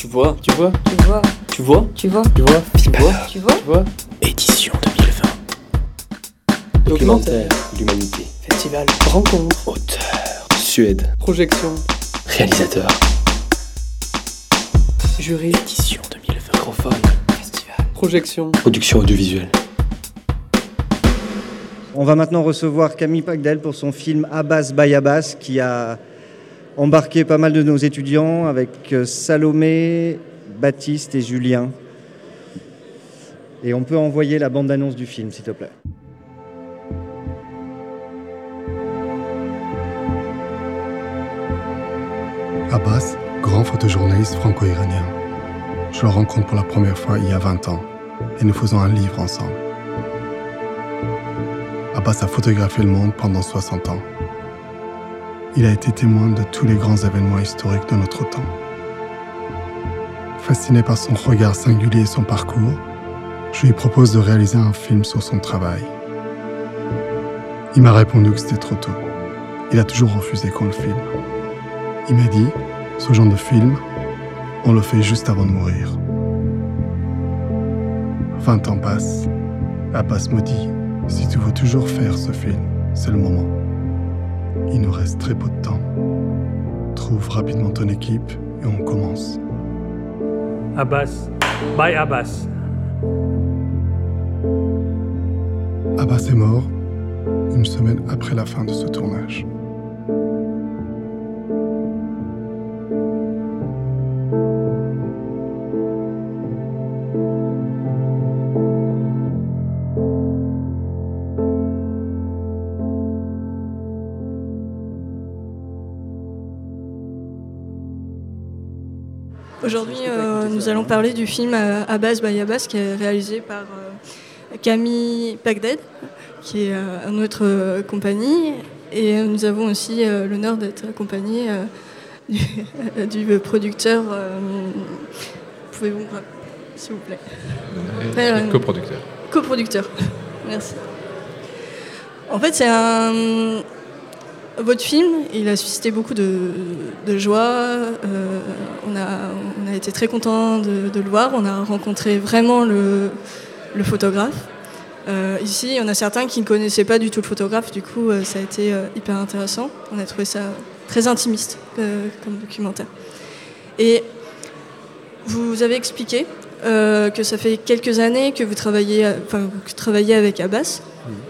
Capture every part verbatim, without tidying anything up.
Tu vois, tu vois, Tu vois, tu vois, tu vois, tu vois, tu vois, tu tu vois. vois. Édition deux mille vingt. Documentaire, l'humanité. Festival, rencontre, Auteur. Suède. Projection, Réalisateur. jury, Édition deux mille vingt. microphone, festival. projection. Production audiovisuelle. On va maintenant recevoir Camille Pagdel pour son film Abbas by Abbas qui a embarqué pas mal de nos étudiants avec Salomé, Baptiste et Julien. Et on peut envoyer la bande-annonce du film, s'il te plaît. Abbas, grand photojournaliste franco-iranien. Je le rencontre pour la première fois il y a vingt ans et nous faisons un livre ensemble. Abbas a photographié le monde pendant soixante ans. Il a été témoin de tous les grands événements historiques de notre temps. Fasciné par son regard singulier et son parcours, je lui propose de réaliser un film sur son travail. Il m'a répondu que c'était trop tôt. Il a toujours refusé qu'on le filme. Il m'a dit, ce genre de film, on le fait juste avant de mourir. Vingt ans passent. Abbas me dit, si tu veux toujours faire ce film, c'est le moment. Il nous reste très peu de temps. Trouve rapidement ton équipe et on commence. Abbas, by Abbas. Abbas est mort une semaine après la fin de ce tournage. Aujourd'hui, euh, nous allons parler du film euh, Abbas by Abbas qui est réalisé par euh, Camille Pagdel, qui est euh, à notre euh, compagnie. Et euh, nous avons aussi euh, l'honneur d'être accompagnés euh, du, du producteur. Euh, Pouvez-vous, s'il vous plaît Euh, coproducteur. Coproducteur, merci. En fait, c'est un... Votre film, il a suscité beaucoup de, de joie. Euh, on, a, on a été très contents de, de le voir. On a rencontré vraiment le, le photographe. Euh, ici, on a certains qui ne connaissaient pas du tout le photographe. Du coup, euh, ça a été euh, hyper intéressant. On a trouvé ça très intimiste euh, comme documentaire. Et vous avez expliqué euh, que ça fait quelques années que vous travaillez, enfin, que vous travaillez avec Abbas.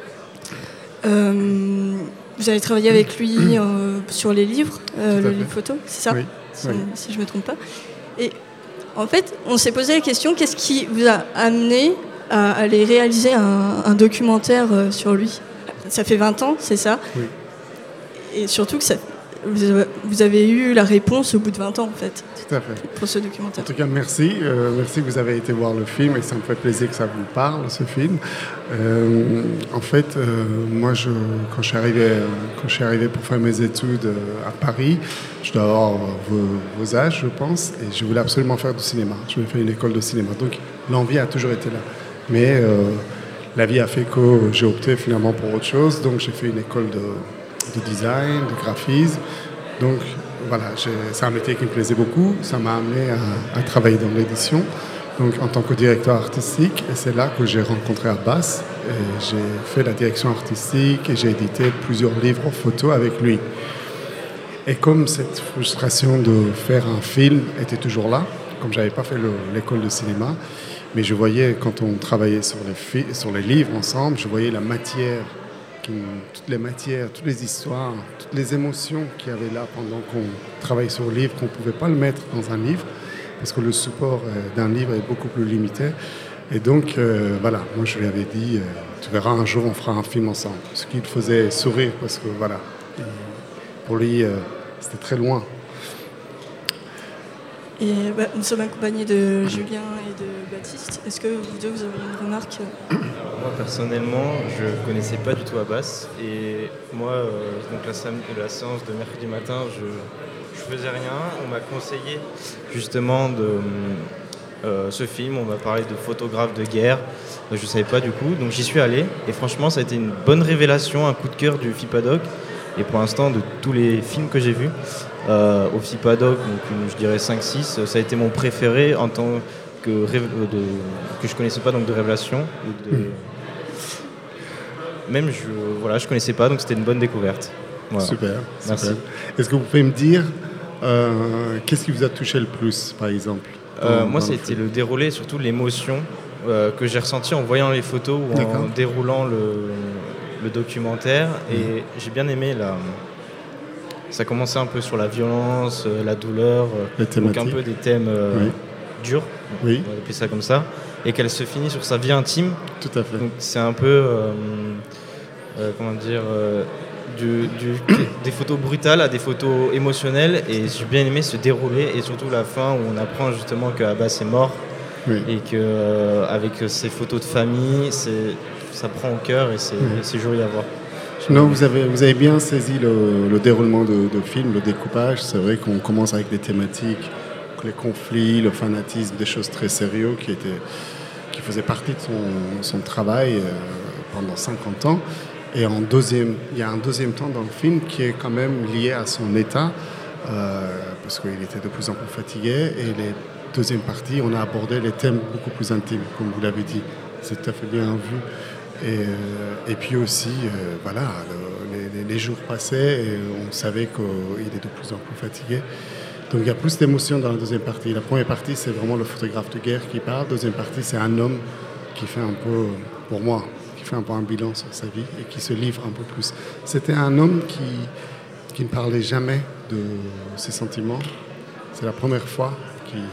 Euh, Vous avez travaillé avec lui euh, sur les livres, euh, le livre photo, c'est ça, Oui, si, oui. si je ne me trompe pas. Et en fait, on s'est posé la question, qu'est-ce qui vous a amené à aller réaliser un, un documentaire euh, sur lui ? Ça fait vingt ans, c'est ça ? Oui. Et surtout que ça, vous, avez, vous avez eu la réponse au bout de vingt ans, en fait, Tout à fait. pour ce En documentaire. tout cas, merci. Euh, merci que vous avez été voir le film et ça me fait plaisir que ça vous parle, ce film. Euh, en fait, euh, moi, je, quand, je suis arrivé, euh, quand je suis arrivé pour faire mes études euh, à Paris, je dois avoir vos, vos âges, je pense, et je voulais absolument faire du cinéma. Je voulais faire une école de cinéma. Donc, l'envie a toujours été là. Mais euh, la vie a fait que j'ai opté finalement pour autre chose. Donc, j'ai fait une école de, de design, de graphisme. Donc, voilà, j'ai, c'est un métier qui me plaisait beaucoup. Ça m'a amené à, à travailler dans l'édition, donc en tant que directeur artistique. Et c'est là que j'ai rencontré Abbas. Et j'ai fait la direction artistique et j'ai édité plusieurs livres photos avec lui. Et comme cette frustration de faire un film était toujours là, comme je n'avais pas fait le, l'école de cinéma, mais je voyais quand on travaillait sur les, fi- sur les livres ensemble, je voyais la matière, qui, toutes les matières, toutes les histoires, toutes les émotions qu'il y avait là pendant qu'on travaille sur le livre, qu'on ne pouvait pas le mettre dans un livre, parce que le support euh, d'un livre est beaucoup plus limité. Et donc, euh, voilà, moi je lui avais dit, euh, tu verras, un jour on fera un film ensemble. Ce qui le faisait sourire, parce que voilà, il- pour lui, euh, c'était très loin. Et bah, nous sommes accompagnés de Julien et de Baptiste. Est-ce que vous deux, vous avez une remarque ? Moi personnellement, je connaissais pas du tout Abbas et moi, euh, donc la, sam- la séance de mercredi matin, je, je faisais rien. On m'a conseillé justement de euh, ce film. On m'a parlé de photographe de guerre. Je ne savais pas du coup, donc j'y suis allé et franchement, ça a été une bonne révélation, un coup de cœur du FIPADOC. Et pour l'instant, de tous les films que j'ai vus, euh, au FIPADOC, donc une, je dirais cinq six, ça a été mon préféré en tant que, de, que je connaissais pas, donc de Révélation. De, mmh. Même je voilà, je connaissais pas, donc c'était une bonne découverte. Voilà. Super, merci. Super. Est-ce que vous pouvez me dire euh, qu'est-ce qui vous a touché le plus, par exemple dans, euh, Moi, dans c'était le, le déroulé, surtout l'émotion euh, que j'ai ressentie en voyant les photos ou D'accord. en déroulant le, le documentaire. Mmh. Et j'ai bien aimé la... Ça commençait un peu sur la violence, la douleur, donc un peu des thèmes euh, oui. durs, oui. on va appeler ça comme ça, et qu'elle se finit sur sa vie intime. Tout à fait. Donc c'est un peu, euh, euh, comment dire, euh, du, du, des photos brutales à des photos émotionnelles, et j'ai bien aimé ce déroulé, et surtout la fin où on apprend justement que Abbas est mort, oui. et qu'avec euh, ces photos de famille, c'est, ça prend au cœur et c'est, oui. c'est joli à voir. Non, vous avez, vous avez bien saisi le, le déroulement de, de film, le découpage. C'est vrai qu'on commence avec des thématiques, les conflits, le fanatisme, des choses très sérieuses qui, étaient, qui faisaient partie de son, son travail euh, pendant cinquante ans. Et en deuxième, il y a un deuxième temps dans le film qui est quand même lié à son état, euh, parce qu'il était de plus en plus fatigué. Et les deuxième partie, on a abordé les thèmes beaucoup plus intimes, comme vous l'avez dit. C'est tout à fait bien vu. Et, euh, et puis aussi, euh, voilà, le, les, les jours passaient et on savait qu'il est de plus en plus fatigué. Donc il y a plus d'émotions dans la deuxième partie. La première partie, c'est vraiment le photographe de guerre qui parle. La deuxième partie, c'est un homme qui fait un peu, pour moi, qui fait un peu un bilan sur sa vie et qui se livre un peu plus. C'était un homme qui, qui ne parlait jamais de ses sentiments. C'est la première fois qu'il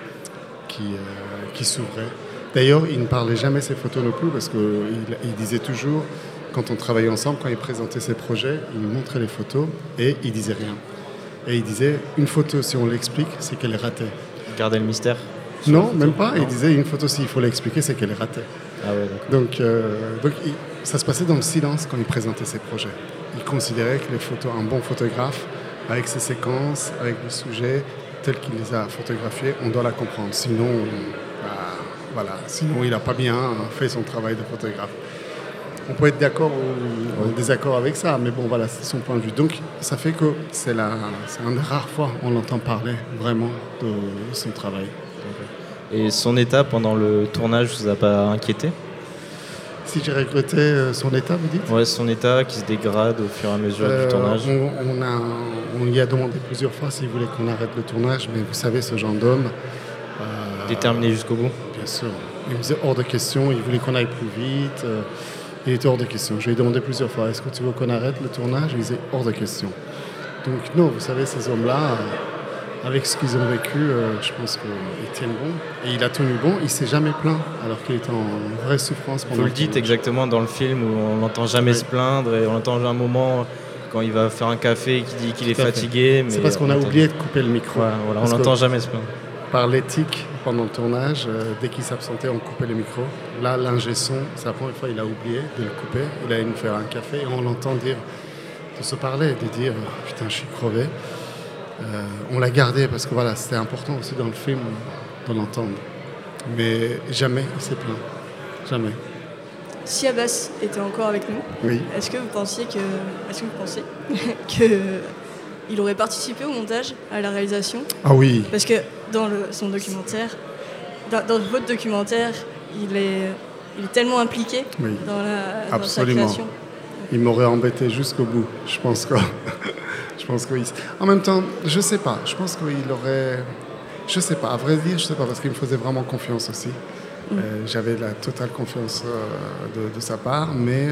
qui, euh, qui s'ouvrait. D'ailleurs, il ne parlait jamais de ses photos non plus parce qu'il il disait toujours, quand on travaillait ensemble, quand il présentait ses projets, il nous montrait les photos et il disait rien. Et il disait, une photo, si on l'explique, c'est qu'elle est ratée. Garder le mystère? Non, même pas. Non. Il disait, une photo, s'il faut l'expliquer, c'est qu'elle est ratée. Ah ouais, d'accord. Donc, euh, donc il, ça se passait dans le silence quand il présentait ses projets. Il considérait que les photos, un bon photographe, avec ses séquences, avec le sujet, tel qu'il les a photographiés, on doit la comprendre. Sinon... Bah, Voilà. Sinon, il n'a pas bien fait son travail de photographe. On peut être d'accord ou en désaccord avec ça, mais bon, voilà, c'est son point de vue. Donc, ça fait que c'est, la, c'est une des rares fois où on l'entend parler vraiment de son travail. Et son état pendant le tournage, vous a pas inquiété? Si j'ai regretté son état, vous dites? Ouais, son état qui se dégrade au fur et à mesure euh, du tournage. On, on, a, on lui a demandé plusieurs fois s'il voulait qu'on arrête le tournage, mais vous savez, ce genre d'homme... Euh, Déterminé jusqu'au bout? Bien sûr. Il me disait hors de question, il voulait qu'on aille plus vite. Euh, il était hors de question. Je lui ai demandé plusieurs fois, est-ce que tu veux qu'on arrête le tournage? Il disait hors de question. Donc non, vous savez, ces hommes-là, euh, avec ce qu'ils ont vécu, euh, je pense qu'ils tiennent bon. Et il a tenu bon, il ne s'est jamais plaint, alors qu'il était en vraie souffrance pendant Vous le le dites tournage. Exactement dans le film où on n'entend jamais oui. se plaindre et on entend un moment... quand il va faire un café et qu'il dit qu'il est fatigué. Mais c'est parce qu'on a entend... oublié de couper le micro. Ouais, voilà, on n'entend jamais se plaindre. Par l'éthique, pendant le tournage, euh, dès qu'il s'absentait, on coupait le micro. Là, l'ingé son, c'est la première fois il a oublié de le couper. Il allait nous faire un café et on l'entend dire, de se parler, de dire « putain, je suis crevé euh, ». On l'a gardé parce que voilà, c'était important aussi dans le film de l'entendre. Mais jamais il s'est plaint. Jamais. Si Abbas était encore avec nous, oui. est-ce que vous pensiez que, est-ce que vous pensez que il aurait participé au montage, à la réalisation? Ah oui. Parce que dans le, son documentaire, dans, dans votre documentaire, il est, il est tellement impliqué oui. dans, la, dans sa Absolument. création. Il m'aurait embêté jusqu'au bout. Je pense que, je pense que oui. En même temps, je sais pas. Je pense qu'il aurait, je sais pas. À vrai dire, je sais pas parce qu'il me faisait vraiment confiance aussi. Mm. Euh, j'avais la totale confiance euh, de, de sa part, mais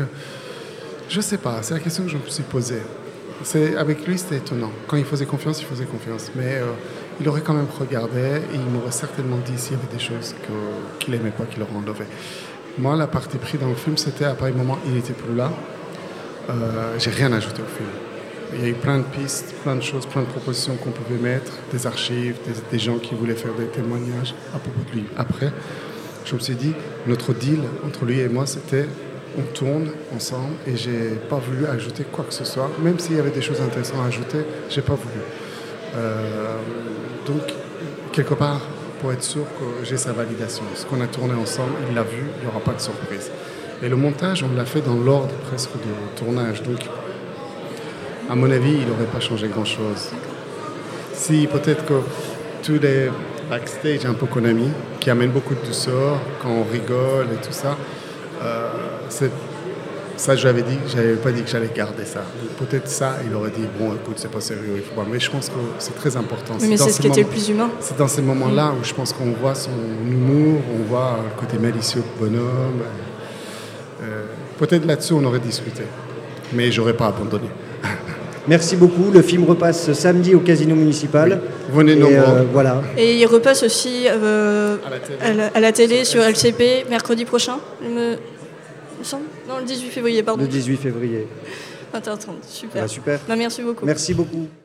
je sais pas. C'est la question que je me suis posée. C'est, avec lui, c'était étonnant. Quand il faisait confiance, il faisait confiance. Mais euh, il aurait quand même regardé et il m'aurait certainement dit s'il y avait des choses que, qu'il n'aimait pas, qu'il aurait enlevé. Moi, la partie prise dans le film, c'était à pareil moment, il n'était plus là. Euh, j'ai rien ajouté au film. Il y a eu plein de pistes, plein de choses, plein de propositions qu'on pouvait mettre, des archives, des, des gens qui voulaient faire des témoignages à propos de lui. Après, je me suis dit, notre deal entre lui et moi, c'était... on tourne ensemble et j'ai pas voulu ajouter quoi que ce soit, même s'il y avait des choses intéressantes à ajouter, j'ai pas voulu. Euh, donc, quelque part, pour être sûr que j'ai sa validation. Ce qu'on a tourné ensemble, il l'a vu, il n'y aura pas de surprise. Et le montage, on l'a fait dans l'ordre presque de tournage. Donc, à mon avis, il n'aurait pas changé grand-chose. si peut-être que tous les backstage un peu qu'on a mis, qui amènent beaucoup de douceur, quand on rigole et tout ça, euh, c'est, ça j'avais dit, j'avais pas dit que j'allais garder ça. Donc, peut-être ça, il aurait dit, bon écoute, c'est pas sérieux, il faut pas. Mais je pense que c'est très important. Oui, mais c'est, c'est ce qui moments, était le plus humain. C'est dans ces moments-là où je pense qu'on voit son humour, on voit le côté malicieux de bonhomme. Euh, peut-être là-dessus, on aurait discuté. Mais j'aurais pas abandonné. Merci beaucoup. Le film repasse samedi au Casino Municipal. Oui. Venez nombreux. Euh, voilà. Et il repasse aussi euh, à, la télé. À, la, à la télé sur L C P mercredi prochain, il me, il me semble. Non, le dix-huit février, pardon. Le dix-huit février. vingt heures trente, super. Voilà, super. Non, merci beaucoup. Merci beaucoup.